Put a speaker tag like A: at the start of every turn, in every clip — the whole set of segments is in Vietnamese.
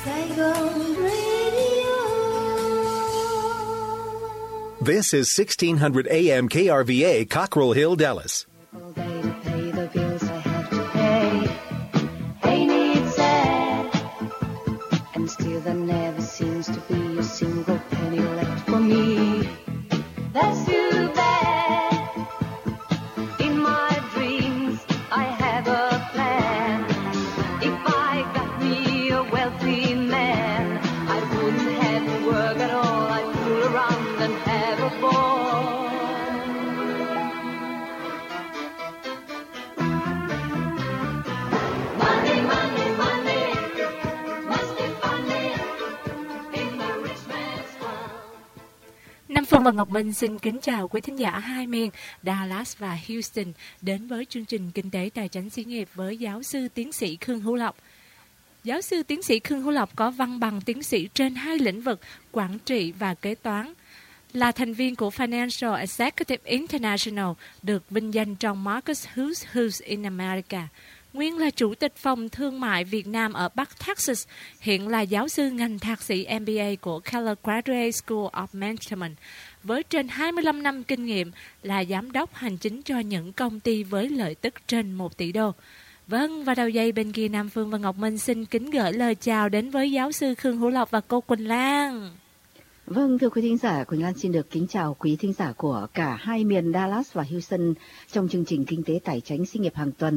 A: Saigon Radio.
B: This is 1600 AM KRVA, Cockrell Hill, Dallas.
C: Phương và Ngọc Minh xin kính chào quý thính giả hai miền Dallas và Houston đến với chương trình Kinh tế Tài chính Xí nghiệp với giáo sư tiến sĩ Khương Hữu Lộc. Giáo sư tiến sĩ Khương Hữu Lộc có văn bằng tiến sĩ trên hai lĩnh vực quản trị và kế toán, là thành viên của Financial Executive International, được vinh danh trong Marcus Who's in America. Nguyên là Chủ tịch Phòng Thương mại Việt Nam ở Bắc Texas, hiện là giáo sư ngành thạc sĩ MBA của Keller Graduate School of Management, với trên 25 năm kinh nghiệm là giám đốc hành chính cho những công ty với lợi tức trên 1 tỷ đô. Vâng, và đầu dây bên kia Nam Phương và Ngọc Minh xin kính gửi lời chào đến với giáo sư Khương Hữu Lộc và cô Quỳnh Lan.
D: Vâng, thưa quý thính giả, Quỳnh Lan xin được kính chào quý thính giả của cả hai miền Dallas và Houston trong chương trình Kinh tế Tài chính Xí nghiệp hàng tuần.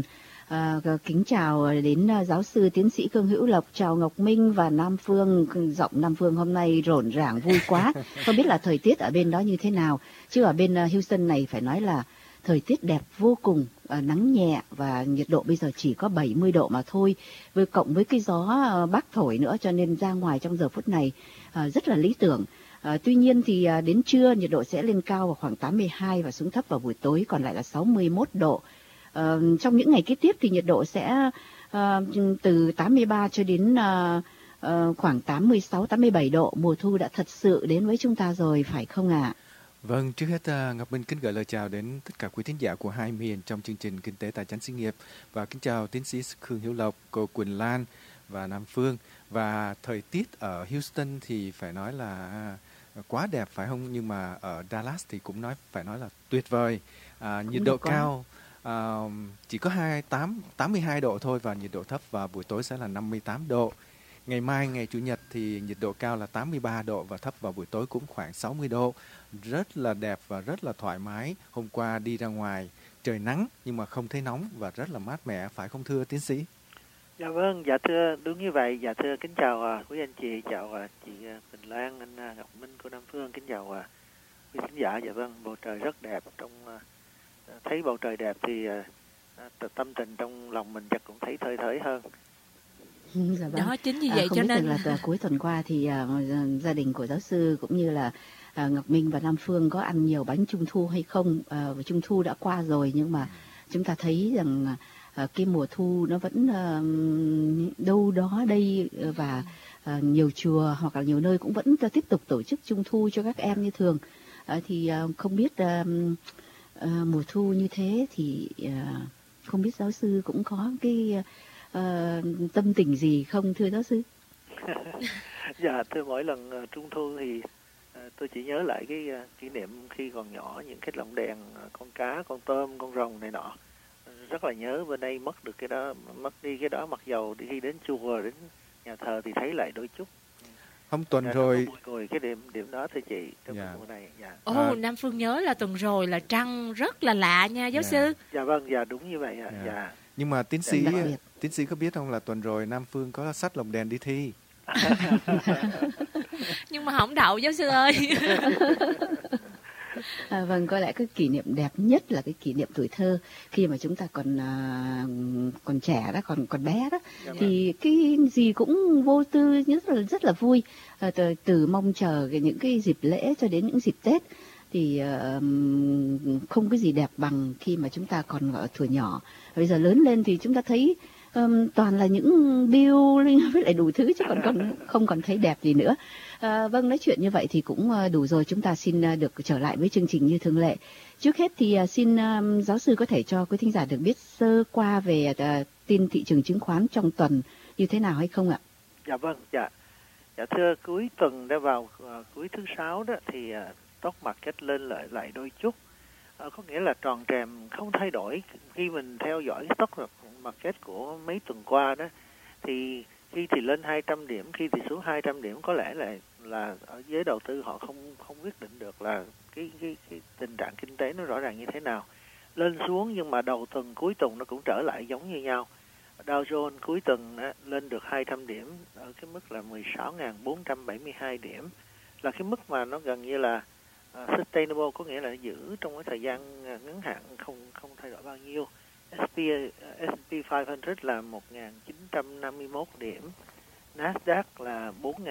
D: Kính chào đến giáo sư tiến sĩ Khương Hữu Lộc, chào Ngọc Minh và Nam Phương. Giọng Nam Phương hôm nay rộn ràng vui quá. Không biết là thời tiết ở bên đó như thế nào, chứ ở bên Houston này phải nói là thời tiết đẹp vô cùng, nắng nhẹ và nhiệt độ bây giờ chỉ có 70 độ mà thôi, với cộng với cái gió bắc thổi nữa, cho nên ra ngoài trong giờ phút này rất là lý tưởng. Tuy nhiên thì đến trưa nhiệt độ sẽ lên cao vào khoảng 82 và xuống thấp vào buổi tối còn lại là 61 độ. Trong những ngày kế tiếp thì nhiệt độ sẽ từ 83 cho đến khoảng 86-87 độ. Mùa thu đã thật sự đến với chúng ta rồi, phải không ạ?
E: Vâng, trước hết Ngọc Minh kính gửi lời chào đến tất cả quý thính giả của hai miền trong chương trình Kinh tế Tài chính Xí nghiệp, và kính chào tiến sĩ Khương Hữu Lộc, cô Quỳnh Lan và Nam Phương. Và thời tiết ở Houston thì phải nói là quá đẹp phải không? Nhưng mà ở Dallas thì cũng phải nói là tuyệt vời. Nhiệt độ cao chỉ có 82 độ thôi, và nhiệt độ thấp vào buổi tối sẽ là 58 độ. Ngày mai, ngày Chủ nhật thì nhiệt độ cao là 83 độ và thấp vào buổi tối cũng khoảng 60 độ. Rất là đẹp và rất là thoải mái. Hôm qua đi ra ngoài trời nắng nhưng mà không thấy nóng và rất là mát mẻ, phải không thưa tiến sĩ?
F: Dạ vâng, dạ thưa, đúng như vậy. Dạ thưa, kính chào quý anh chị, chào chị Quỳnh Lan, anh Ngọc Minh của Nam Phương, kính chào quý khán giả. Dạ vâng, bầu trời rất đẹp. Thấy bầu trời đẹp thì tâm tình trong lòng mình chắc cũng thấy thơi thới hơn.
D: Dạ vâng.
C: Đó, chính vì vậy
D: không
C: cho
D: biết
C: nên
D: là cuối tuần qua thì gia đình của giáo sư cũng như là Ngọc Minh và Nam Phương có ăn nhiều bánh trung thu hay không? Trung thu đã qua rồi nhưng mà chúng ta thấy rằng cái mùa thu nó vẫn đâu đó đây, và nhiều chùa hoặc là nhiều nơi cũng vẫn tiếp tục tổ chức trung thu cho các em như thường. Thì không biết mùa thu như thế thì không biết giáo sư cũng có cái tâm tình gì không thưa giáo sư?
F: Dạ thưa, mỗi lần trung thu thì tôi chỉ nhớ lại cái kỷ niệm khi còn nhỏ, những cái lồng đèn, con cá, con tôm, con rồng này nọ. Rất là nhớ. Bên đây mất được cái đó, mất đi cái đó, mặc dầu khi đến chùa, đến nhà thờ thì thấy lại đôi chút.
E: Hôm tuần rồi
F: ngồi cái điểm đó thưa chị trong mùa này.
C: Dạ. Nam Phương nhớ là tuần rồi là trăng rất là lạ nha giáo sư.
F: Dạ vâng, dạ đúng như vậy ạ. Dạ.
E: Nhưng mà tiến sĩ có biết không là tuần rồi Nam Phương có xách lồng đèn đi thi.
C: Nhưng mà không đậu giáo sư ơi.
D: Vâng, có lẽ cái kỷ niệm đẹp nhất là cái kỷ niệm tuổi thơ, khi mà chúng ta còn trẻ đó, còn bé đó, thì cái gì cũng vô tư, rất là vui. Từ mong chờ những cái dịp lễ cho đến những dịp Tết thì không cái gì đẹp bằng khi mà chúng ta còn ở tuổi nhỏ. Bây giờ lớn lên thì chúng ta thấy toàn là những building với lại đủ thứ, chứ còn không còn thấy đẹp gì nữa. Vâng, nói chuyện như vậy thì cũng đủ rồi. Chúng ta xin được trở lại với chương trình như thường lệ. Trước hết thì xin giáo sư có thể cho quý thính giả được biết sơ qua về tin thị trường chứng khoán trong tuần như thế nào hay không ạ?
F: Dạ vâng, dạ. Dạ thưa, cuối tuần đã vào cuối thứ Sáu đó thì stock market lên lại đôi chút. Có nghĩa là tròn trèm không thay đổi. Khi mình theo dõi stock market của mấy tuần qua đó, thì khi thì lên 200 điểm, khi thì xuống 200 điểm, có lẽ là ở giới đầu tư họ không quyết định được là cái tình trạng kinh tế nó rõ ràng như thế nào. Lên xuống nhưng mà đầu tuần cuối tuần nó cũng trở lại giống như nhau. Dow Jones cuối tuần lên được 200 điểm ở cái mức là 16.472 điểm, là cái mức mà nó gần như là sustainable, có nghĩa là giữ trong cái thời gian ngắn hạn không thay đổi bao nhiêu. S&P 500 là 1.951 điểm, Nasdaq là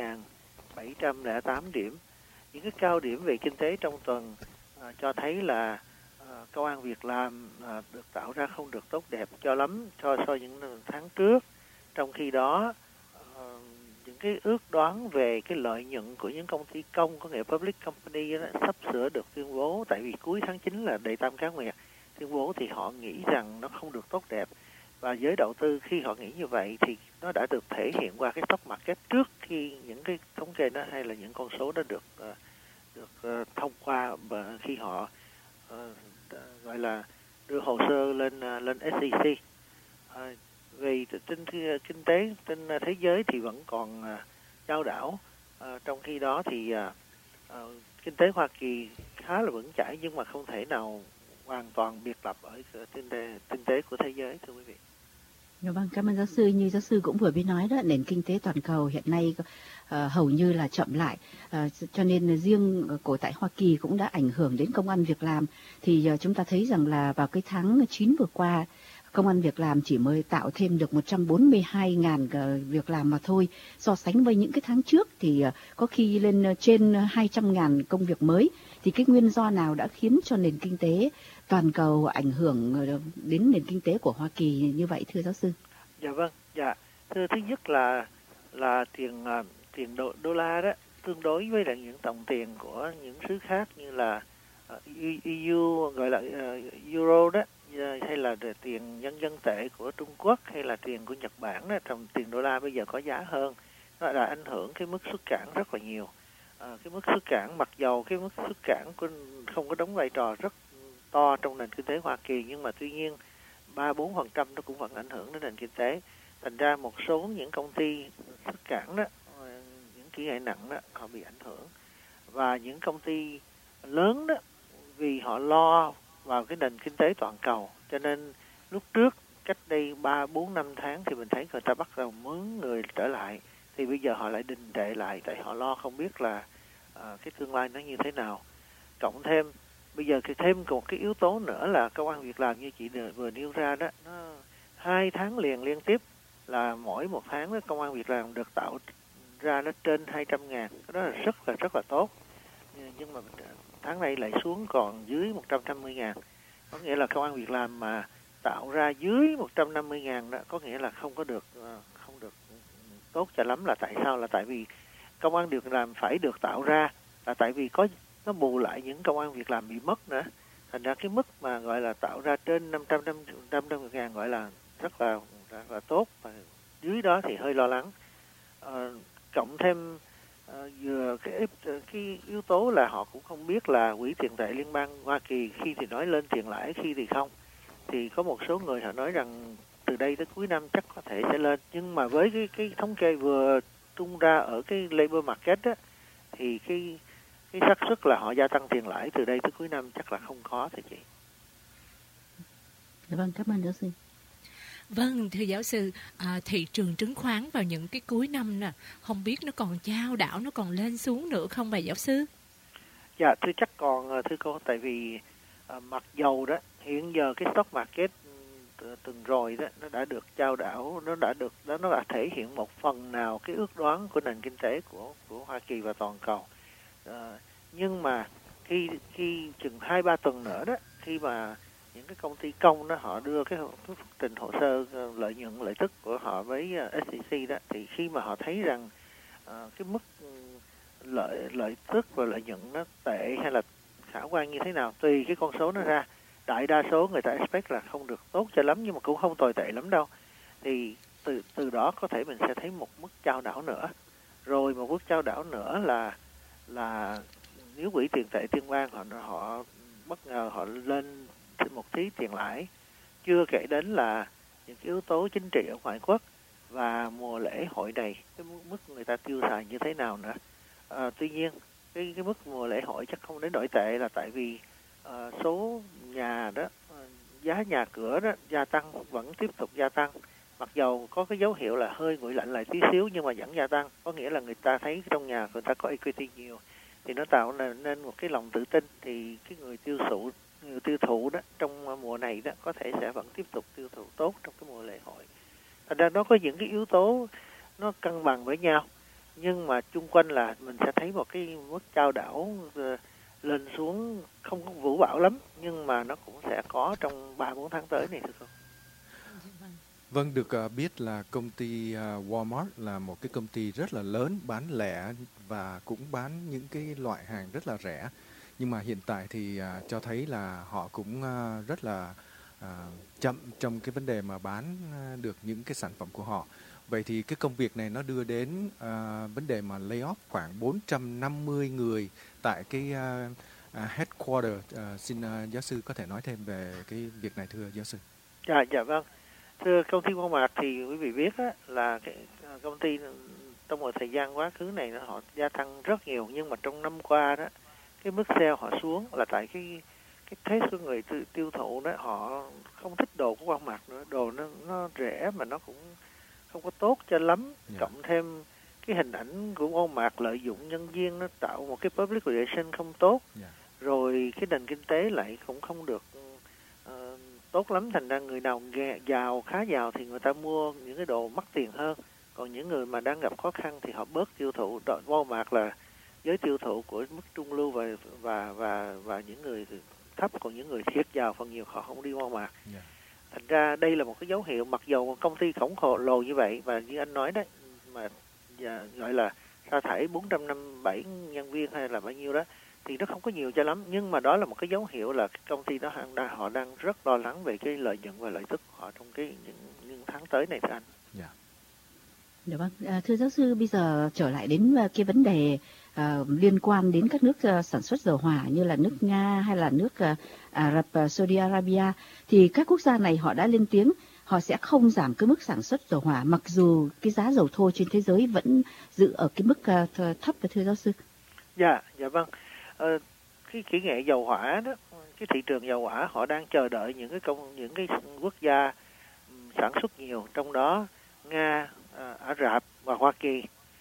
F: 4.708 điểm. Những cái cao điểm về kinh tế trong tuần cho thấy là công ăn việc làm được tạo ra không được tốt đẹp cho lắm so những tháng trước. Trong khi đó những cái ước đoán về cái lợi nhuận của những công ty công, có nghĩa public company đó, sắp sửa được tuyên bố, tại vì cuối tháng 9 là Đệ Tam Cá Nguyệt tuyên bố, thì họ nghĩ rằng nó không được tốt đẹp. Và giới đầu tư khi họ nghĩ như vậy thì nó đã được thể hiện qua cái stock market trước khi những cái thống kê đó hay là những con số đó được thông qua, và khi họ gọi là đưa hồ sơ lên SEC. Vì trên kinh tế trên thế giới thì vẫn còn chao đảo. Trong khi đó thì kinh tế Hoa Kỳ khá là vững chãi, nhưng mà không thể nào hoàn toàn biệt lập ở kinh tế của thế giới, thưa quý vị.
D: Vâng, cảm ơn giáo sư. Như giáo sư cũng vừa mới nói đó, nền kinh tế toàn cầu hiện nay hầu như là chậm lại, cho nên riêng của tại Hoa Kỳ cũng đã ảnh hưởng đến công ăn việc làm. Thì chúng ta thấy rằng là vào cái tháng 9 vừa qua, công ăn việc làm chỉ mới tạo thêm được 142.000 việc làm mà thôi. So sánh với những cái tháng trước thì có khi lên trên 200.000 công việc mới. Thì cái nguyên do nào đã khiến cho nền kinh tế toàn cầu ảnh hưởng đến nền kinh tế của Hoa Kỳ như vậy, thưa giáo sư?
F: Dạ vâng, dạ. Thưa, thứ nhất là tiền đô la đó tương đối với lại những đồng tiền của những xứ khác như là EU, gọi là Euro đó, hay là tiền nhân dân tệ của Trung Quốc, hay là tiền của Nhật Bản đó, trong tiền đô la bây giờ có giá hơn, nó đã ảnh hưởng cái mức xuất cảng rất là nhiều. Cái mức xuất cảng, mặc dầu cái mức xuất cảng không có đóng vai trò rất to trong nền kinh tế Hoa Kỳ, nhưng mà tuy nhiên 3-4% nó cũng vẫn ảnh hưởng đến nền kinh tế. Thành ra một số những công ty xuất cảng đó, những kỹ nghệ nặng đó, họ bị ảnh hưởng. Và những công ty lớn đó, vì họ lo vào cái nền kinh tế toàn cầu, cho nên lúc trước cách đây 3-4-5 tháng thì mình thấy người ta bắt đầu mướn người trở lại, thì bây giờ họ lại đình trệ lại, tại họ lo không biết là cái tương lai nó như thế nào. Cộng thêm bây giờ thì thêm một cái yếu tố nữa là công ăn việc làm như chị vừa nêu ra đó, nó 2 tháng liên tiếp là mỗi một tháng đó, công ăn việc làm được tạo ra nó trên 200.000, cái đó là rất là tốt. Nhưng mà tháng này lại xuống còn dưới 150.000, có nghĩa là công ăn việc làm mà tạo ra dưới 150.000 đó, có nghĩa là không được tốt cho lắm. Là tại sao? Là tại vì công ăn việc làm phải được tạo ra, là tại vì nó bù lại những công ăn việc làm bị mất nữa. Thành ra cái mức mà gọi là tạo ra trên 500.000 gọi là rất là tốt, và dưới đó thì hơi lo lắng. Cộng thêm vừa cái yếu tố là họ cũng không biết là Quỹ tiền tệ liên bang Hoa Kỳ khi thì nói lên tiền lãi, khi thì không. Thì có một số người họ nói rằng từ đây tới cuối năm chắc có thể sẽ lên, nhưng mà với cái thống kê vừa tung ra ở cái labor market á, thì cái xác suất là họ gia tăng tiền lãi từ đây tới cuối năm chắc là không có, thưa chị.
D: Vâng, cảm ơn giáo sư.
C: Vâng, thưa giáo sư, thị trường chứng khoán vào những cái cuối năm nè, không biết nó còn chao đảo, nó còn lên xuống nữa không vậy giáo sư?
F: Dạ, thưa chắc còn, thưa cô, tại vì mặc dầu đó, hiện giờ cái stock market tuần rồi đó, nó đã được chao đảo, nó đã thể hiện một phần nào cái ước đoán của nền kinh tế của Hoa Kỳ và toàn cầu. Nhưng mà khi chừng 2-3 tuần nữa đó, khi mà những cái công ty công đó họ đưa cái trình hồ sơ lợi nhuận lợi tức của họ với SEC đó, thì khi mà họ thấy rằng cái mức lợi tức và lợi nhuận nó tệ hay là khả quan như thế nào, tùy cái con số nó ra. Đại đa số người ta expect là không được tốt cho lắm, nhưng mà cũng không tồi tệ lắm đâu. Thì từ đó có thể mình sẽ thấy một mức chao đảo nữa. Rồi một mức chao đảo nữa là nếu quỹ tiền tệ liên bang họ bất ngờ họ lên một tí tiền lãi, chưa kể đến là những cái yếu tố chính trị ở ngoại quốc và mùa lễ hội này, cái mức người ta tiêu xài như thế nào nữa. Tuy nhiên cái mức mùa lễ hội chắc không đến nổi tệ, là tại vì số nhà đó, giá nhà cửa đó gia tăng, vẫn tiếp tục gia tăng, mặc dầu có cái dấu hiệu là hơi nguội lạnh lại tí xíu nhưng mà vẫn gia tăng. Có nghĩa là người ta thấy trong nhà người ta có equity nhiều, thì nó tạo nên một cái lòng tự tin, thì cái người tiêu thụ đó trong mùa này đó có thể sẽ vẫn tiếp tục tiêu thụ tốt trong cái mùa lễ hội. Thành ra nó có những cái yếu tố nó cân bằng với nhau, nhưng mà chung quanh là mình sẽ thấy một cái mức chao đảo lên xuống không có vũ bão lắm, nhưng mà nó cũng sẽ có trong 3-4 tháng tới này, thưa cô.
E: Vâng, được biết là công ty Walmart là một cái công ty rất là lớn, bán lẻ và cũng bán những cái loại hàng rất là rẻ. Nhưng mà hiện tại thì cho thấy là họ cũng rất là chậm trong cái vấn đề mà bán được những cái sản phẩm của họ. Vậy thì cái công việc này nó đưa đến vấn đề mà lay off khoảng 450 người tại cái headquarter. Xin giáo sư có thể nói thêm về cái việc này, thưa giáo sư.
F: Dạ vâng. Thưa công ty Walmart thì quý vị biết á, là cái công ty trong một thời gian quá khứ này họ gia tăng rất nhiều, nhưng mà trong năm qua đó cái mức sale họ xuống là tại cái thế số người tiêu thụ đó họ không thích đồ của Walmart nữa, đồ nó rẻ mà nó cũng không có tốt cho lắm. Cộng thêm cái hình ảnh của Walmart lợi dụng nhân viên, nó tạo một cái public relation không tốt. Rồi cái nền kinh tế lại cũng không được tốt lắm, thành ra người nào giàu, khá giàu thì người ta mua những cái đồ mắc tiền hơn, còn những người mà đang gặp khó khăn thì họ bớt tiêu thụ. Walmart là giới tiêu thụ của mức trung lưu và những người thấp, còn những người thiệt giàu phần nhiều họ không đi Walmart. Thành ra đây là một cái dấu hiệu, mặc dù một công ty khổng lồ như vậy, và như anh nói đấy, mà gọi là sa thải 457 nhân viên hay là bao nhiêu đó, thì nó không có nhiều cho lắm, nhưng mà đó là một cái dấu hiệu là cái công ty đó họ đang rất lo lắng về cái lợi nhuận và lợi tức của họ trong những tháng tới này, thưa anh.
D: Dạ vâng. Thưa giáo sư, bây giờ trở lại đến cái vấn đề liên quan đến các nước sản xuất dầu hỏa như là nước Nga hay là nước Ả Rập Saudi Arabia, thì các quốc gia này họ đã lên tiếng họ sẽ không giảm cái mức sản xuất dầu hỏa, mặc dù cái giá dầu thô trên thế giới vẫn giữ ở cái mức thấp, thưa giáo sư.
F: Dạ vâng. Cái kỹ nghệ dầu hỏa đó, cái thị trường dầu hỏa họ đang chờ đợi những cái quốc gia sản xuất nhiều, trong đó Nga, Ả Rập và Hoa Kỳ.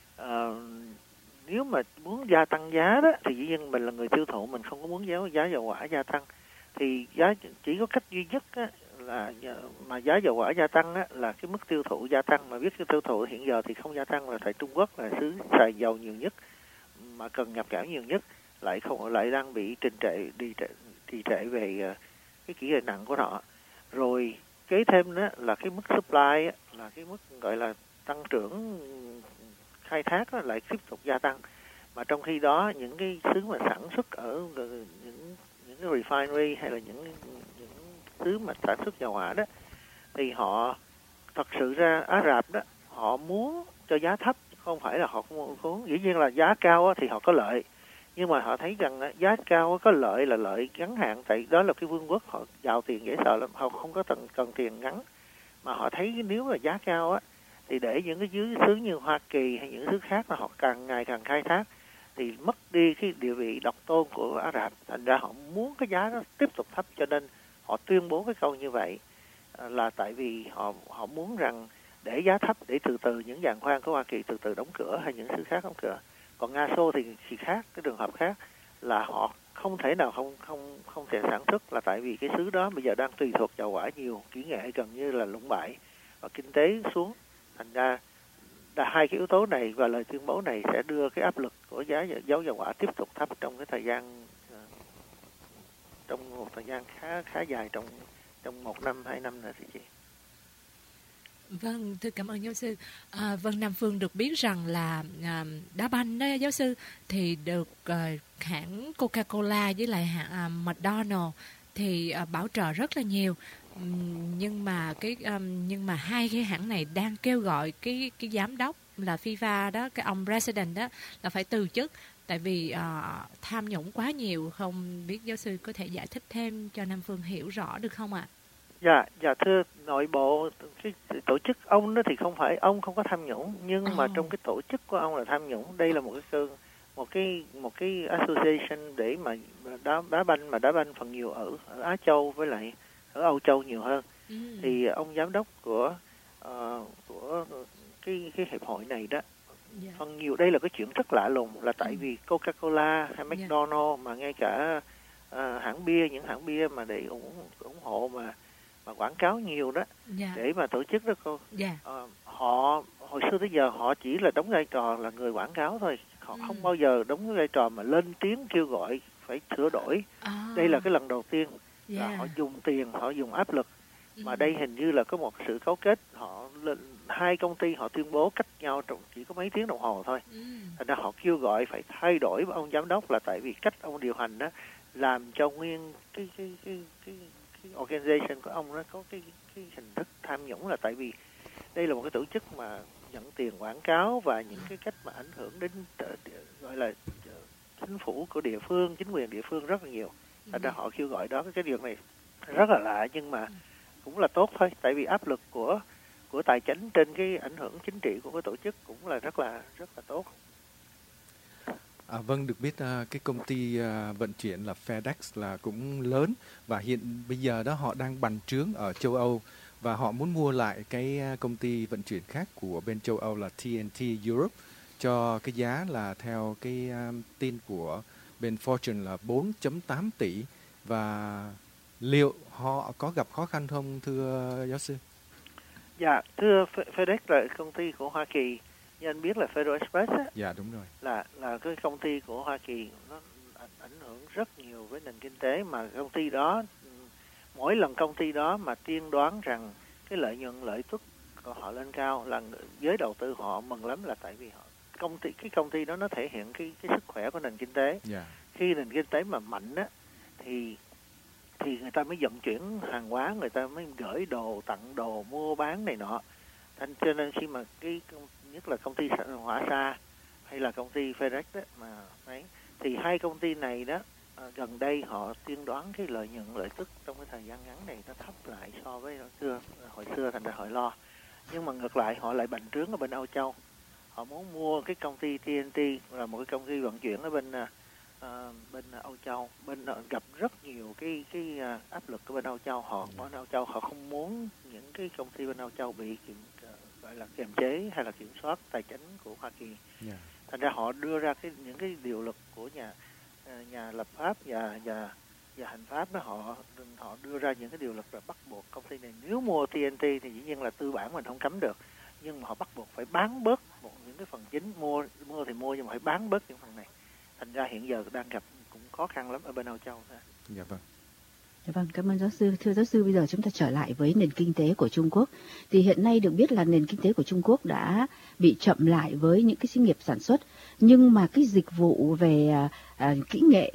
F: Nếu mà muốn gia tăng giá đó thì dĩ nhiên mình là người tiêu thụ, mình không có muốn giá dầu hỏa gia tăng, thì giá chỉ có cách duy nhất á, là mà giá dầu hỏa gia tăng á, là cái mức tiêu thụ gia tăng. Mà biết cái tiêu thụ hiện giờ thì không gia tăng, là tại Trung Quốc là xứ xài dầu nhiều nhất mà cần nhập cảng nhiều nhất, lại đang bị trì trệ về cái kỹ nghệ nặng của họ. Rồi kế thêm đó là cái mức supply á, là cái mức gọi là tăng trưởng khai thác á, lại tiếp tục gia tăng, mà trong khi đó những cái xứ mà sản xuất ở những cái refinery hay là những xứ mà sản xuất dầu hỏa đó, thì họ thật sự ra Ả Rập đó họ muốn cho giá thấp, không phải là họ không muốn. Dĩ nhiên là giá cao thì họ có lợi, nhưng mà họ thấy rằng giá cao có lợi là lợi ngắn hạn, tại đó là cái vương quốc họ giàu tiền dễ sợ lắm, họ không có cần tiền ngắn, mà họ thấy nếu mà giá cao á thì để những cái xứ như Hoa Kỳ hay những xứ khác là họ càng ngày càng khai thác thì mất đi cái địa vị độc tôn của Ả Rập, thành ra họ muốn cái giá nó tiếp tục thấp, cho nên họ tuyên bố cái câu như vậy là tại vì họ muốn rằng để giá thấp để từ từ những giàn khoan của Hoa Kỳ từ từ đóng cửa hay những xứ khác đóng cửa. Còn Nga Xô thì khác, cái trường hợp khác là họ không thể nào không thể sản xuất, là tại vì cái xứ đó bây giờ đang tùy thuộc dầu hỏa nhiều, kỹ nghệ gần như là lũng bại và kinh tế xuống. Thành ra hai cái yếu tố này và lời tuyên bố này sẽ đưa cái áp lực của giá dầu hỏa tiếp tục thấp trong cái thời gian, trong một thời gian khá dài, trong 1 năm 2 năm nữa thì chị.
C: Vâng, thưa cảm ơn giáo sư. Vâng, Nam Phương được biết rằng là đá banh đó giáo sư thì được hãng Coca-Cola với lại hãng McDonald's thì bảo trợ rất là nhiều. Nhưng mà hai cái hãng này đang kêu gọi cái giám đốc là FIFA đó, cái ông president đó là phải từ chức tại vì tham nhũng quá nhiều. Không biết giáo sư có thể giải thích thêm cho Nam Phương hiểu rõ được không ạ?
F: Dạ thưa, nội bộ cái tổ chức ông đó thì không phải, ông không có tham nhũng, nhưng mà trong cái tổ chức của ông là tham nhũng. Đây là một cái association để mà đá banh phần nhiều ở Á Châu với lại ở Âu Châu nhiều hơn. Thì ông giám đốc của cái hiệp hội này đó, phần nhiều đây là cái chuyện rất lạ lùng, là tại vì Coca-Cola hay McDonald's mà ngay cả những hãng bia mà để ủng hộ mà quảng cáo nhiều đó, để mà tổ chức đó họ hồi xưa tới giờ họ chỉ là đóng vai trò là người quảng cáo thôi, họ không bao giờ đóng vai trò mà lên tiếng kêu gọi phải sửa đổi. Đây là cái lần đầu tiên là họ dùng tiền, họ dùng áp lực, mà đây hình như là có một sự cấu kết. Hai công ty họ tuyên bố cách nhau trong chỉ có mấy tiếng đồng hồ thôi, thành ra họ kêu gọi phải thay đổi ông giám đốc, là tại vì cách ông điều hành đó làm cho nguyên cái organization của ông nó có cái hình thức tham nhũng, là tại vì đây là một cái tổ chức mà nhận tiền quảng cáo và những cái cách mà ảnh hưởng đến gọi là chính phủ của địa phương, chính quyền địa phương rất là nhiều. Thành ra họ kêu gọi đó. Cái điều này rất là lạ, nhưng mà cũng là tốt thôi, tại vì áp lực của tài chính trên cái ảnh hưởng chính trị của cái tổ chức cũng là rất là tốt.
E: Vâng, được biết cái công ty vận chuyển là FedEx là cũng lớn, và hiện bây giờ đó họ đang bành trướng ở châu Âu, và họ muốn mua lại cái công ty vận chuyển khác của bên châu Âu là TNT Europe cho cái giá là theo cái tin của bên Fortune là 4.8 tỷ. Và liệu họ có gặp khó khăn không thưa giáo sư?
F: Dạ, thưa, FedEx là công ty của Hoa Kỳ. Như anh biết là Federal Express á,
E: dạ đúng rồi,
F: là cái công ty của Hoa Kỳ, nó ảnh hưởng rất nhiều với nền kinh tế, mà công ty đó mỗi lần công ty đó mà tiên đoán rằng cái lợi nhuận lợi tức của họ lên cao là giới đầu tư họ mừng lắm, là tại vì cái công ty đó nó thể hiện cái sức khỏe của nền kinh tế. Khi nền kinh tế mà mạnh á thì người ta mới vận chuyển hàng hóa, người ta mới gửi đồ, tặng đồ, mua bán này nọ. Cho nên khi mà nhất là công ty Hỏa Sa hay là công ty FedEx đó mà thì hai công ty này đó gần đây họ tiên đoán cái lợi nhuận lợi tức trong cái thời gian ngắn này nó thấp lại so với hồi xưa, thành ra họ lo. Nhưng mà ngược lại họ lại bành trướng ở bên Âu Châu. Họ muốn mua cái công ty TNT là một cái công ty vận chuyển ở bên Âu Châu, gặp rất nhiều cái áp lực ở bên Âu Châu. Bên Âu Châu họ không muốn những cái công ty bên Âu Châu bị gọi là kiềm chế hay là kiểm soát tài chính của Hoa Kỳ. Thành ra họ đưa ra những cái điều luật của nhà lập pháp và hành pháp đó, họ đưa ra những cái điều luật là bắt buộc công ty này nếu mua TNT thì dĩ nhiên là tư bản mình không cấm được, nhưng mà họ bắt buộc phải bán bớt những cái phần chính, mua thì mua nhưng mà phải bán bớt những phần này. Thành ra hiện giờ đang gặp cũng khó khăn lắm ở bên Âu Châu.
E: Dạ vâng.
D: Dạ vâng, cảm ơn giáo sư. Thưa giáo sư, bây giờ chúng ta trở lại với nền kinh tế của Trung Quốc. Thì hiện nay được biết là nền kinh tế của Trung Quốc đã bị chậm lại với những cái xí nghiệp sản xuất, nhưng mà cái dịch vụ về kỹ nghệ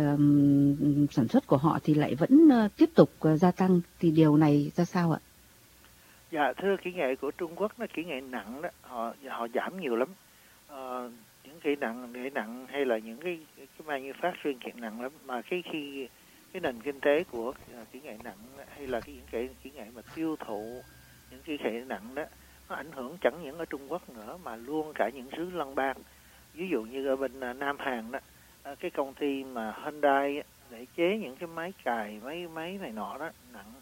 D: sản xuất của họ thì lại vẫn tiếp tục gia tăng. Thì điều này ra sao ạ?
F: Dạ thưa, kỹ nghệ của Trung Quốc nó kỹ nghệ nặng đó, họ giảm nhiều lắm. Những kỹ nghệ nặng hay là những cái manufacturing kiện nặng lắm, mà khi cái nền kinh tế của kỹ nghệ nặng hay là những cái kỹ nghệ mà tiêu thụ những kỹ nghệ nặng đó, nó ảnh hưởng chẳng những ở Trung Quốc nữa mà luôn cả những xứ lân bang. Ví dụ như ở bên Nam Hàn đó, cái công ty mà Hyundai để chế những cái máy cài, máy này nọ đó nặng,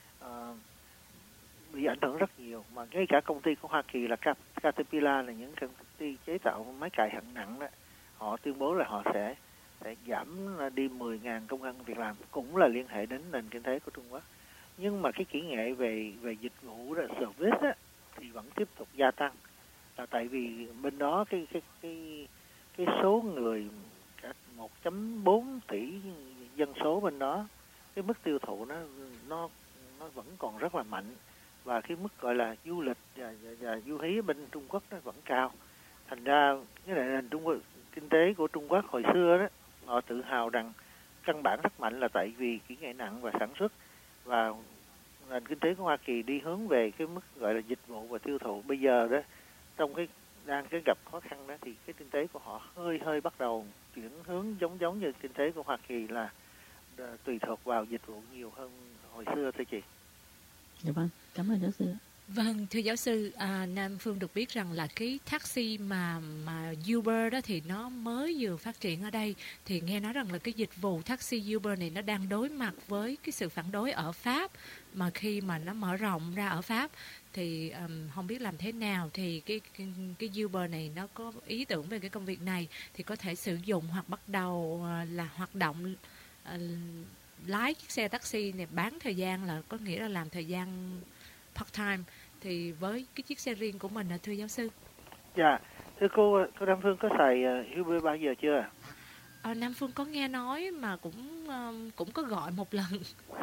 F: bị ảnh hưởng rất nhiều. Mà ngay cả công ty của Hoa Kỳ là Caterpillar, là những công ty chế tạo máy cài hạng nặng đó, họ tuyên bố là họ sẽ giảm đi 10.000 công ăn việc làm, cũng là liên hệ đến nền kinh tế của Trung Quốc. Nhưng mà cái kỹ nghệ về dịch vụ đó, service á, thì vẫn tiếp tục gia tăng, là tại vì bên đó cái số người cả 1.4 tỷ dân số bên đó, cái mức tiêu thụ nó vẫn còn rất là mạnh, và cái mức gọi là du lịch và du hí bên Trung Quốc nó vẫn cao. Thành ra cái nền kinh tế của Trung Quốc hồi xưa đó, họ tự hào rằng căn bản rất mạnh là tại vì kỹ nghệ nặng và sản xuất, và nền kinh tế của Hoa Kỳ đi hướng về cái mức gọi là dịch vụ và tiêu thụ. Bây giờ đó trong đang gặp khó khăn đó thì cái kinh tế của họ hơi bắt đầu chuyển hướng giống như kinh tế của Hoa Kỳ là tùy thuộc vào dịch vụ nhiều hơn hồi xưa thưa chị.
D: Dạ vâng, cảm ơn giáo sư.
C: Vâng, thưa giáo sư, Nam Phương được biết rằng là cái taxi mà Uber đó thì nó mới vừa phát triển ở đây. Thì nghe nói rằng là cái dịch vụ taxi Uber này nó đang đối mặt với cái sự phản đối ở Pháp. Mà khi mà nó mở rộng ra ở Pháp thì không biết làm thế nào thì cái Uber này nó có ý tưởng về cái công việc này thì có thể sử dụng hoặc bắt đầu là hoạt động lái chiếc xe taxi này bán thời gian, là có nghĩa là làm thời gian part time thì với cái chiếc xe riêng của mình, thưa giáo sư.
F: Dạ, thưa cô Nam Phương có xài Uber bao giờ chưa?
C: Nam Phương có nghe nói mà cũng có gọi một lần.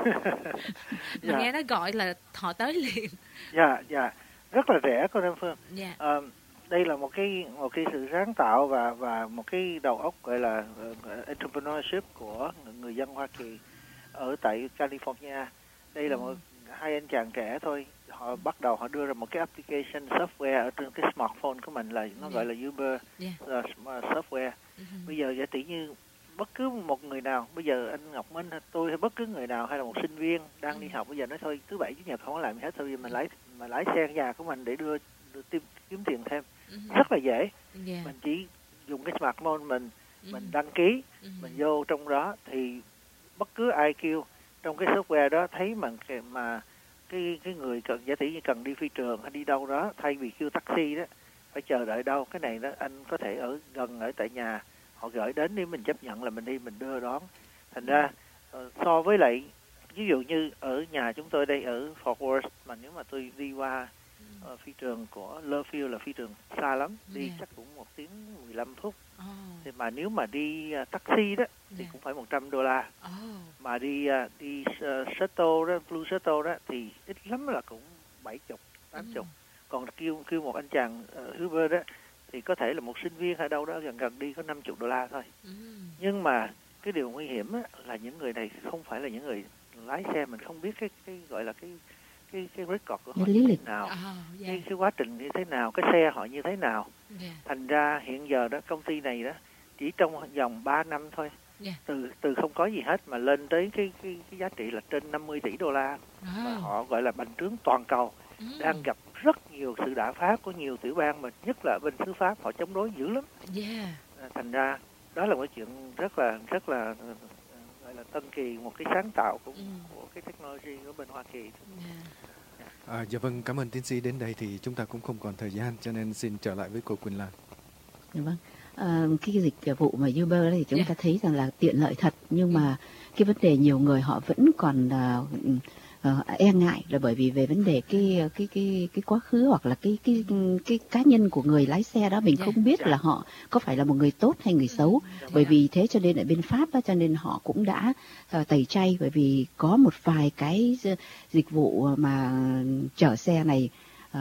F: Dạ.
C: Nghe nói gọi là họ tới liền.
F: Dạ, rất là rẻ cô Nam Phương.
C: Dạ.
F: Đây là một cái sự sáng tạo và một cái đầu óc gọi là entrepreneurship của người dân Hoa Kỳ ở tại California. Đây là hai anh chàng trẻ thôi, họ bắt đầu họ đưa ra một cái application software ở trên cái smartphone của mình, là nó gọi là Uber software. Bây giờ giả tỷ như bất cứ một người nào, bây giờ anh Ngọc Minh hay tôi hay bất cứ người nào hay là một sinh viên đang đi học, bây giờ nói thôi thứ bảy chủ nhật không có làm gì hết, thôi mình lái xe nhà của mình để đưa kiếm tiền thêm. Rất là dễ. Mình chỉ dùng cái smartphone mình đăng ký, mình vô trong đó thì bất cứ ai kêu trong cái software đó thấy mà cái người giả tỷ như cần đi phi trường hay đi đâu đó, thay vì kêu taxi đó phải chờ đợi đâu, cái này đó anh có thể ở tại nhà, họ gửi đến, nếu mình chấp nhận là mình đi mình đưa đón. Thành ra so với lại ví dụ như ở nhà chúng tôi đây ở Fort Worth, mà nếu mà tôi đi qua phi trường của Learfield là phi trường xa lắm, đi chắc cũng 1 tiếng 15 phút. Thì mà nếu mà đi taxi đó thì cũng phải $100. Mà đi shuttle đó, Blue Shuttle đó thì ít lắm là cũng 70, 80. Còn kêu một anh chàng Uber đó thì có thể là một sinh viên hay đâu đó gần đi có $50 thôi. Nhưng mà cái điều nguy hiểm á, là những người này không phải là những người lái xe, mình không biết cái gọi là cái record của họ như thế nào, cái quá trình như thế nào, cái xe họ như thế nào. Thành ra hiện giờ đó công ty này đó chỉ trong vòng 3 năm thôi, từ không có gì hết mà lên tới cái giá trị là trên $50 tỷ. Mà họ gọi là bành trướng toàn cầu, đang gặp rất nhiều sự đả pháp của nhiều tiểu bang, mà nhất là bên xứ Pháp họ chống đối dữ lắm. Thành ra đó là một chuyện rất là gọi là tân kỳ, một cái sáng tạo của cái technology của bên Hoa Kỳ.
E: Dạ vâng, cảm ơn tiến sĩ. Đến đây thì chúng ta cũng không còn thời gian, cho nên xin trở lại với cô Quỳnh Lan.
D: Dạ vâng. Cái dịch vụ mà Uber thì chúng ta thấy rằng là tiện lợi thật, nhưng mà cái vấn đề nhiều người họ vẫn còn e ngại là bởi vì về vấn đề cái quá khứ hoặc là cái cá nhân của người lái xe đó, mình không biết là họ có phải là một người tốt hay người xấu. Bởi vì thế cho nên ở bên Pháp đó, cho nên họ cũng đã tẩy chay, bởi vì có một vài cái dịch vụ mà chở xe này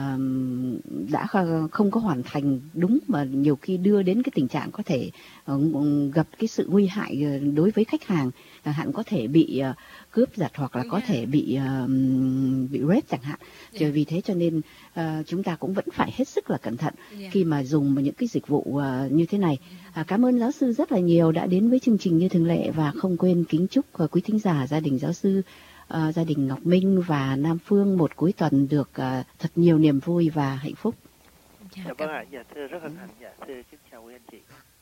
D: đã không có hoàn thành đúng, mà nhiều khi đưa đến cái tình trạng có thể gặp cái sự nguy hại đối với khách hàng, chẳng hạn có thể bị cướp giật hoặc là có thể bị rape chẳng hạn. Vì thế cho nên chúng ta cũng vẫn phải hết sức là cẩn thận khi mà dùng những cái dịch vụ như thế này. Cảm ơn giáo sư rất là nhiều đã đến với chương trình như thường lệ, và không quên kính chúc quý thính giả, gia đình giáo sư, gia đình Ngọc Minh và Nam Phương một cuối tuần được thật nhiều niềm vui và hạnh phúc.
F: Dạ vâng ạ, dạ thưa rất hân hạnh, dạ thưa kính chào quý anh chị.